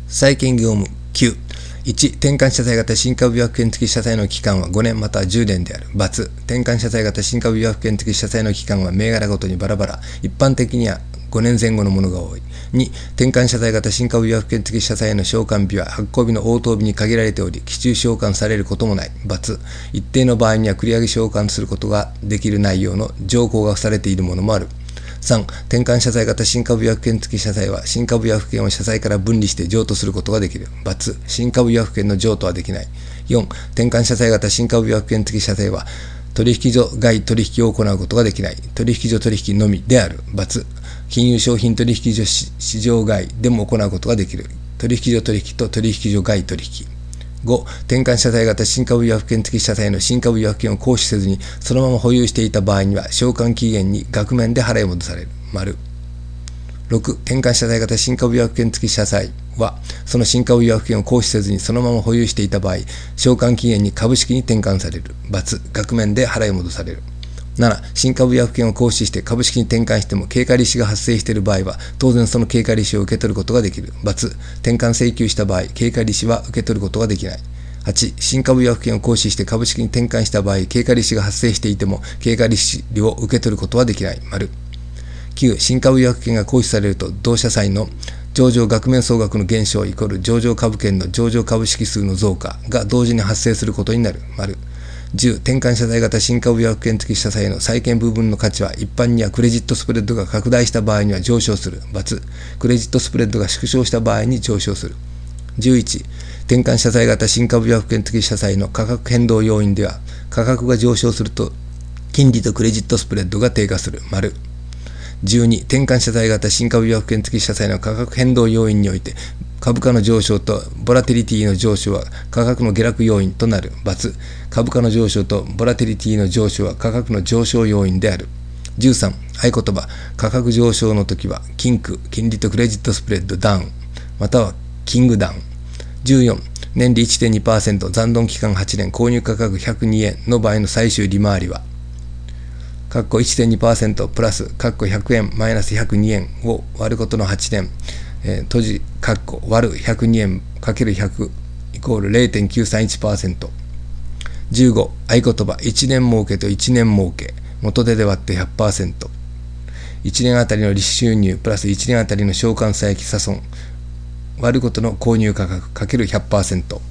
債権業務9。1、転換社債型新株違約権付き社債の期間は5年または10年である。×、転換社債型新株違約権付き社債の期間は銘柄ごとにバラバラ。一般的には5年前後のものが多い。2、転換社債型新株違約権付き社債への償還日は発行日の応答日に限られており、期中償還されることもない。×、一定の場合には繰り上げ償還することができる内容の条項が付されているものもある。3、転換社債型新株違約権付き社債は新株違約権を社債から分離して譲渡することができる。×、新株違約権の譲渡はできない。4、転換社債型新株違約権付き社債は取引所外取引を行うことができない。取引所取引のみである。×、金融商品取引所市場外でも行うことができる。取引所取引と取引所外取引。5、転換社債型新株違約権付き社債の新株違約権を行使せずにそのまま保有していた場合には償還期限に額面で払い戻される。丸。6、転換社債型新株違約権付き社債はその新株違約権を行使せずにそのまま保有していた場合、償還期限に株式に転換される。×、額面で払い戻される。7、新株違約権を行使して株式に転換しても経過利子が発生している場合は当然その経過利子を受け取ることができる。×、転換請求した場合経過利子は受け取ることができない。8、新株違約権を行使して株式に転換した場合経過利子が発生していても経過利子を受け取ることはできない。丸。9、新株違約権が行使されると同社債の上場額面総額の減少イコール上場株券の上場株式数の増加が同時に発生することになる。丸。10、転換社債型新株違約権付き社債の債権部分の価値は一般にはクレジットスプレッドが拡大した場合には上昇する。×、クレジットスプレッドが縮小した場合に上昇する。11、転換社債型新株違約権付き社債の価格変動要因では価格が上昇すると金利とクレジットスプレッドが低下する。丸。12、転換社債型新株違約権付き社債の価格変動要因において株価の上昇とボラティリティの上昇は価格の下落要因となる。×、株価の上昇とボラティリティの上昇は価格の上昇要因である。13、合言葉、価格上昇の時は金区、金利とクレジットスプレッドダウン、またはキングダウン。14、年利 1.2%、残存期間8年、購入価格102円の場合の最終利回りは1.2% プラス100円マイナス102円を割ることの8年、閉じ割る102円 ×100 イコール 0.931%。15、合言葉、1年儲けと1年儲け、元手で割って 100%。1年あたりの利子収入プラス1年あたりの償還差益差損割ることの購入価格 ×100%。